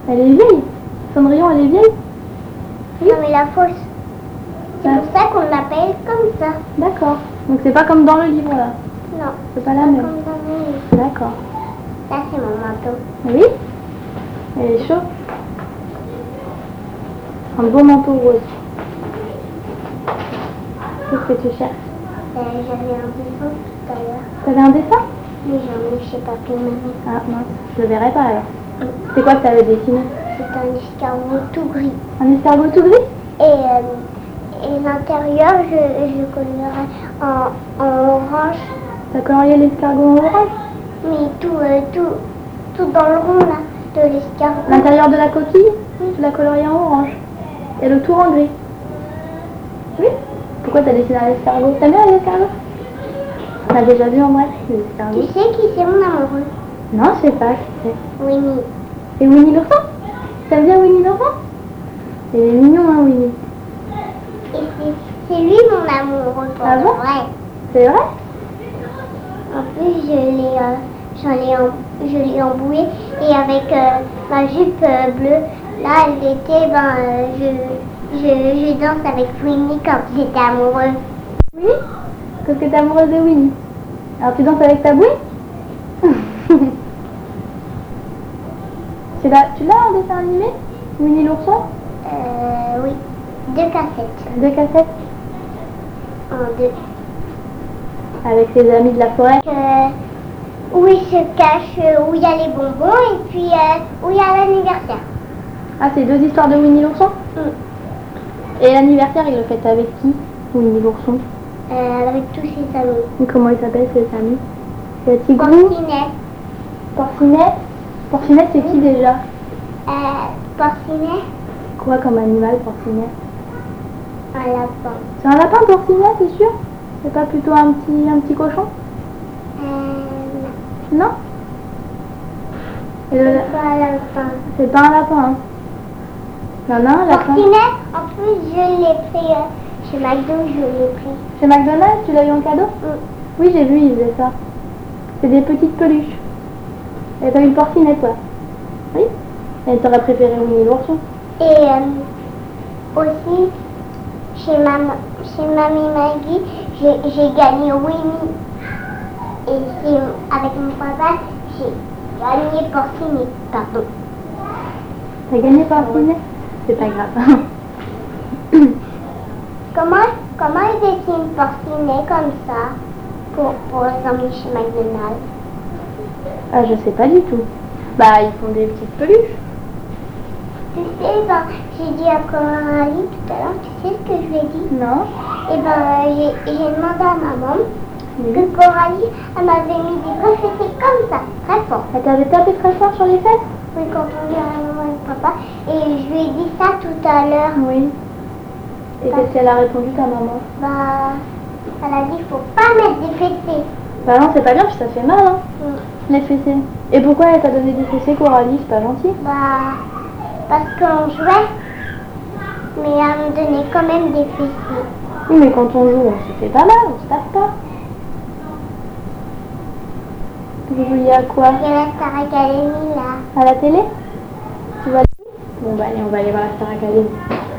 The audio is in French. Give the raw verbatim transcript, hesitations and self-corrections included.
Elle est vieille. Cendrillon, elle est vieille. Oui. Non mais la fausse. C'est pour ça qu'on l'appelle comme ça. D'accord. Donc c'est pas comme dans le livre là. Non. C'est pas la même. Comme dans le livre. D'accord. Là c'est mon manteau. Oui. Elle est chaud. Un beau manteau rose. Qu'est-ce que tu cherches? Euh, J'avais un dessin tout à l'heure. T'avais un dessin? Mais j'en ai chez papy et mamie. Ah mince, je le verrai pas alors. C'est quoi que t'avais dessiné? C'est un escargot tout gris. Un escargot tout gris? Et, euh, et l'intérieur, je, je colorerai en, en orange. T'as colorié l'escargot en orange? Mais tout, euh, tout, tout dans le rond là, de l'escargot. L'intérieur de la coquille? Oui. Tu l'as colorié en orange. Et le tour en gris? Oui. Pourquoi t'as dessiné un escargot? T'aimes bien les escargots? T'as déjà vu en vrai les escargots? Tu sais qui c'est mon amoureux? Non, je sais pas qui c'est. Winnie. C'est Winnie l'ourson? T'aimes bien Winnie l'ourson? Il est mignon hein Winnie. Et c'est lui mon amoureux pour Ah de bon? vrai. C'est vrai? En plus, je l'ai euh, j'en ai em- je l'ai emboué et avec euh, ma jupe euh, bleue, là, elle était, ben, euh, je, je, je danse avec Winnie quand j'étais amoureux. Oui? Parce que t'es amoureuse de Winnie. Alors tu danses avec ta bouille? Tu l'as, tu l'as en dessin animé? Winnie l'ourson? Euh, oui, deux cassettes. Deux cassettes? En deux. Avec ses amis de la forêt? Euh, où il se cache, euh, où il y a les bonbons et puis euh, où il y a l'anniversaire. Ah, c'est deux histoires de Winnie l'ourson? Mm. Et l'anniversaire, il le fait avec qui? Winnie l'ourson? Euh, avec tous ses amis. Et comment il s'appelle ses amis? C'est Tigrou? Porcinet. Porcinette? Porcinette, c'est qui déjà? Euh, Porcinet, Quoi comme animal, Porcinette? un lapin. C'est un lapin, Porcinette, c'est sûr? C'est pas plutôt un petit, un petit cochon? Euh, Non? Et le... c'est pas un lapin. C'est pas un lapin, hein? Non, non, un lapin. Porcinet, en plus, je l'ai pris euh, chez McDo, je l'ai pris. Chez McDonald's, tu l'as eu en cadeau? Mm. Oui, j'ai vu, ils faisaient ça. C'est des petites peluches. Et t'as une porcinette, toi? Oui? Et t'aurais préféré Winnie l'ourson? Et euh, aussi, chez, mam chez Mamie Maggie, j'ai j'ai gagné Winnie. Et chez- avec mon papa, j'ai gagné Porcinet. Pardon. T'as gagné porcinette? C'est pas grave. Comment, comment ils dessinent Porcinet comme ça pour, pour les emmener chez McDonald's? Ah, je sais pas du tout. Bah, ils font des petites peluches. Tu sais, ben, j'ai dit à Coralie tout à l'heure, tu sais ce que je lui ai dit? Non? Et ben, j'ai j'ai demandé à maman Oui. que Coralie, elle m'avait mis des réfléchis comme ça, très fort. Elle t'avait tapé très fort sur les fesses? Oui, quand on vient à maman et papa. Et je lui ai dit ça tout à l'heure. Oui. Et qu'est-ce qu'elle a répondu, ta maman? Bah, elle a dit, faut pas mettre des fessées. Bah non, c'est pas bien, puis ça fait mal, hein, Mm. les fessées. Et pourquoi elle t'a donné des fessées, Coralie? C'est pas gentil. Bah, parce qu'on jouait, mais elle me donnait quand même des fessées. Oui, mais quand on joue, on se fait pas mal, on se tape pas. Vous jouiez à quoi? Il y a la Star Academy là. À la télé? Tu vas aller? Bon, bah allez, on va aller voir la Star Academy.